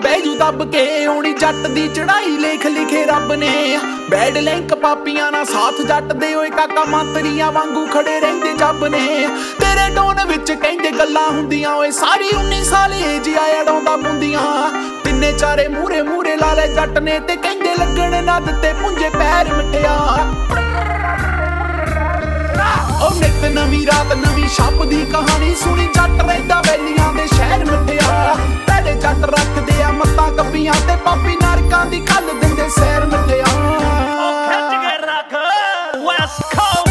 ਬੈਜੂ ਦੱਬ ਕੇ ਹੋਣੀ ਜੱਟ ਦੀ ਚੜਾਈ ਲੇਖ ਲਿਖੇ ਰੱਬ ਨੇ। ਬੈਡ ਲਿੰਕ ਪਾਪੀਆਂ ਨਾਲ ਸਾਥ ਜੱਟ ਦੇ ਓਏ ਕਾਕਾ ਮੰਤਰੀਆਂ ਵਾਂਗੂ ਖੜੇ ਰਹਿੰਦੇ ਜੱਬ ਨੇ। ਤੇਰੇ ਟੋਨ ਵਿੱਚ ਕਹਿੰਦੇ ਗੱਲਾਂ ਹੁੰਦੀਆਂ ਓਏ ਸਾਰੀ 19 ਸਾਲ ਏਜ ਆ ਅੜਾਉਂਦਾ ਬੁੰਦੀਆਂ। ਤਿੰਨੇ ਚਾਰੇ ਮੂਰੇ ਮੂਰੇ ਲਾ ਲੈ ਜੱਟ ਨੇ ਤੇ ਕਹਿੰਦੇ ਲੱਗਣ ਨਾ ਦਿੱਤੇ ਪੁੰਜੇ ਪੈਰ ਮਿੱਠਿਆ। ਉਹ ਨਿੱਤ ਨਵੀਂ ਰਾਤ ਨਵੀਂ ਛੱਪ ਦੀ ਕਹਾਣੀ ਸੁਣੀ ਜੱਟ ਰਹਿੰਦਾ ਵੈਲੀਆਂ ਦੇ ਸ਼ਹਿਰ ਮਿੱਠਿਆ। ਪਹਿਲੇ ਜੱਟ ਰੱਖਦੇ ਆ ਮੱਤਾਂ ਕੱਪੀਆਂ ਤੇ ਪਾਪੀ ਨਰਕਾਂ ਦੀ ਖੱਲ ਦਿੰਦੇ ਸੈਰ ਮਿੱਠਿਆ। ਖਿੱਚ ਕੇ ਰੱਖ ਵੈਸਟ ਕੋਸਟ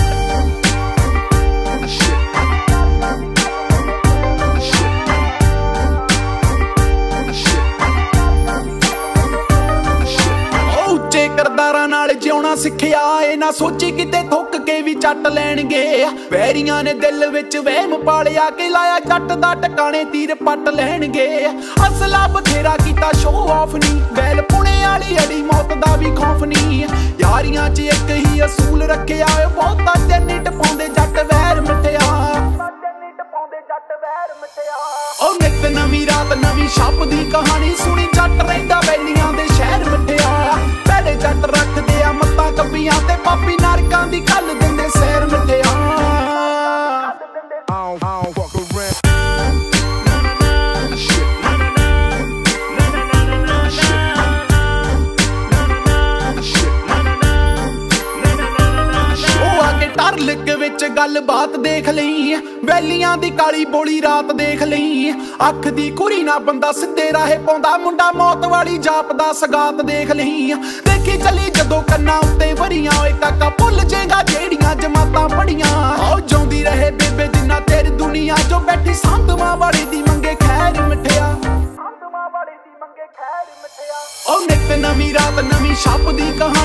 ਕਰਦਾਰਾਂ ਨਾਲ ਜਿਉਣਾ ਸਿੱਖਿਆ ਏ ਨਾ ਸੋਚੀ ਕਿਤੇ ਥੁੱਕ ਕੇ ਵੀ ਚੱਟ ਲੈਣਗੇ। ਵੈਰੀਆਂ ਨੇ ਦਿਲ ਵਿੱਚ ਵਹਿਮ ਪਾਲਿਆ ਕਿ ਲਾਇਆ ਜੱਟ ਦਾ ਟਿਕਾਣੇ ਤੀਰ ਪੱਟ ਲੈਣਗੇ। ਅਸਲਾ ਬਥੇਰਾ ਕੀਤਾ ਸ਼ੋ ਆਫ ਨੀ ਵੈਲ ਪੁਣੇ ਵਾਲੀ ਅੜੀ ਮੌਤ ਦਾ ਵੀ ਖੌਫ ਨੀ। ਯਾਰੀਆਂ 'ਚ ਇੱਕ ਹੀ ਅਸੂਲ ਰੱਖਿਆ ਏ ਬਹੁਤਾ ਚੰਨੀ ਟਪਾਉਂਦੇ ਜੱਟ ਵੈਰ ਮਿੱਠਿਆ। ਉਹ ਨਿੱਤ ਨਵੀਂ ਰਾਤ ਨਵੀਂ ਛੱਪ ਦੀ ਕਹਾਣੀ ਸੁਣੀ ਜੱਟ ਰਹਿੰਦਾ ਵੈਲੀਆਂ ਦੇ ਸ਼ਹਿਰ ਮਿੱਠਿਆ। ਪਹਿਲੇ ਜੱਟ ਰੱਖਦੇ ਆ ਮੱਤਾਂ ਕੱਪੀਆਂ ਤੇ ਪਾਪੀ ਨਰਕਾਂ ਦੀ ਖੱਲ ਦਿੰਦੇ ਸੈਰ ਮਿੱਠਿਆ। ਟਰਲਿਕ ਵਿੱਚ ਗੱਲਬਾਤ ਦੇਖ ਲਈ ਵੈਲੀਆਂ ਦੀ ਕਾਲੀ ਬੋਲੀ ਰਾਤ ਦੇਖ ਲਈ। ਅੱਖ ਦੀ ਕੁਰੀ ਨਾ ਬੰਦਾ ਸਿੱਧੇ ਰਾਹੇ ਪਾਉਂਦਾ ਮੁੰਡਾ ਮੌਤ ਵਾਲੀ ਜਾਪ ਦਾ ਸਗਾਤ ਦੇਖ ਲਈ। ਦੇਖੀ ਚੱਲੀ ਜਦੋਂ ਕੰਨਾਂ ਉੱਤੇ ਵਰੀਆਂ ਓਏ ਕਾਕਾ ਭੁੱਲ ਜੇਗਾ ਜਿਹੜੀਆਂ ਜਮਾਤਾਂ ਪੜੀਆਂ। ਉਹ ਜਿਉਂਦੀ ਰਹੇ ਬੇਬੇ ਜਿੰਨਾ ਤੇਰੀ ਦੁਨੀਆ ਜੋ ਬੈਠੀ ਸੰਧਵਾਂ ਵਾਲੀ ਦੀ ਮੰਗੇ ਖੈਰ ਮਿੱਠਿਆ। ਉਹ ਨਿੱਤ ਨਵੀਂ ਰਾਤ ਨਵੀਂ ਛੱਪ ਦੀ ਕਹਾਣੀ